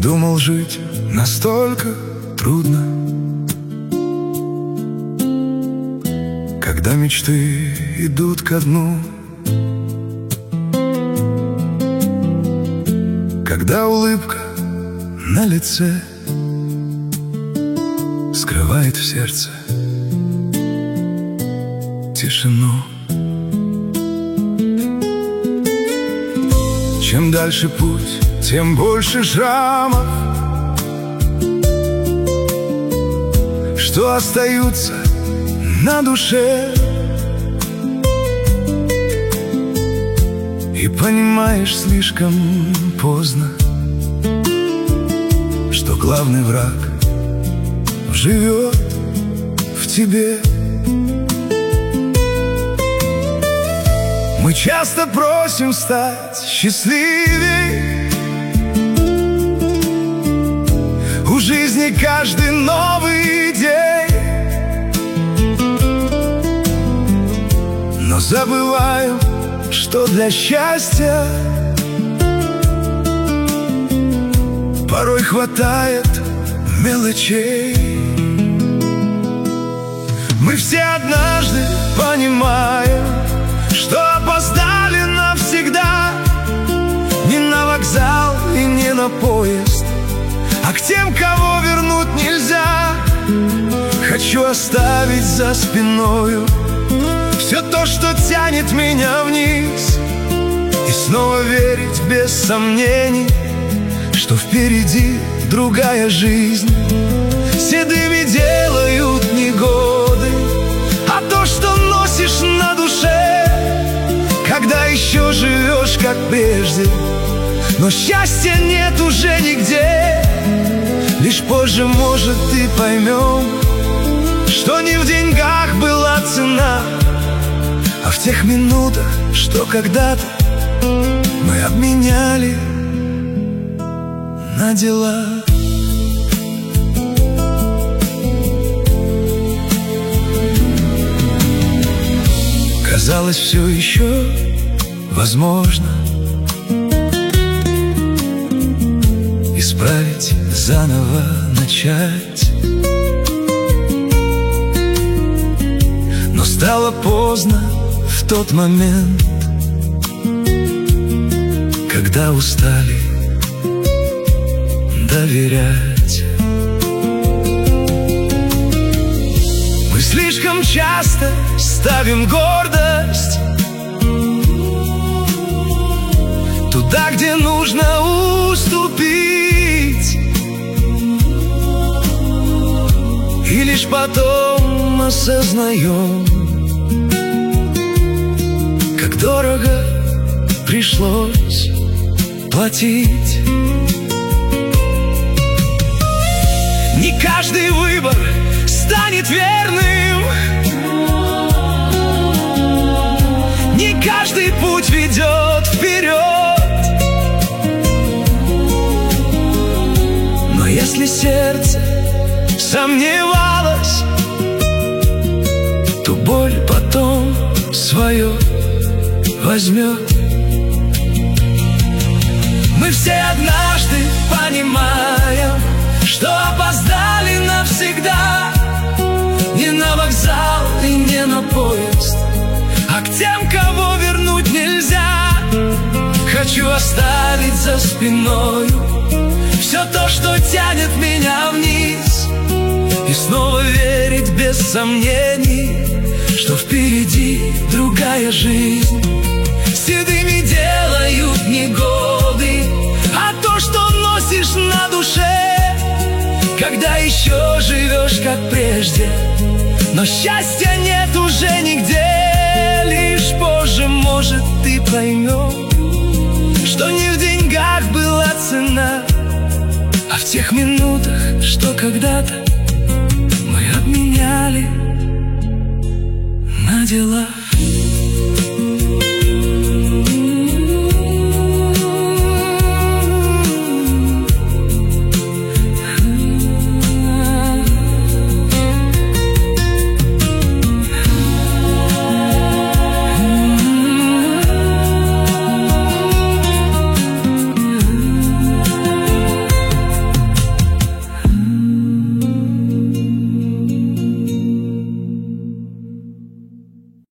думал, жить настолько трудно, когда мечты идут ко дну, когда улыбка на лице скрывает в сердце тишину. Чем дальше путь, тем больше шрамов, что остаются на душе. И понимаешь слишком поздно, что главный враг живет в тебе. Мы часто просим стать счастливей, у жизни каждый новый день, но забываем, что для счастья порой хватает мелочей. Мы все однажды понимаем, что опоздали навсегда, не на вокзал и не на поезд, а к тем, кого вернуть нельзя. Хочу оставить за спиною все то, что тянет меня вниз, и снова верить без сомнений, что впереди другая жизнь. Седыми делают не годы, а то, что носишь на душе, когда еще живешь как прежде, но счастья нет уже нигде. Лишь позже, может, и поймем, что не в деньгах была цена, а в тех минутах, что когда-то мы обменяли на дела. Казалось, все еще возможно исправить, заново начать, но стало поздно в тот момент, когда устали доверять. Мы слишком часто ставим гордость туда, где нужно уступить, и лишь потом осознаем, как дорого пришлось платить. Не каждый выбор станет верным, не каждый путь ведет вперед, но если сердце сомневалось, то боль потом свое возьмет. Мы все однажды понимаем, что опоздали навсегда, не на вокзал и не на поезд, а к тем, кого вернуть нельзя. Хочу оставить за спиною все то, что тянет меня вниз, и снова верить без сомнений, что впереди другая жизнь. Седыми делают не годы, а то, что носишь на душе, когда еще живешь как прежде, но счастья нет уже нигде. Лишь позже, может, ты поймешь, что не в деньгах была цена, а в тех минутах, что когда-то мы обменяли на дела.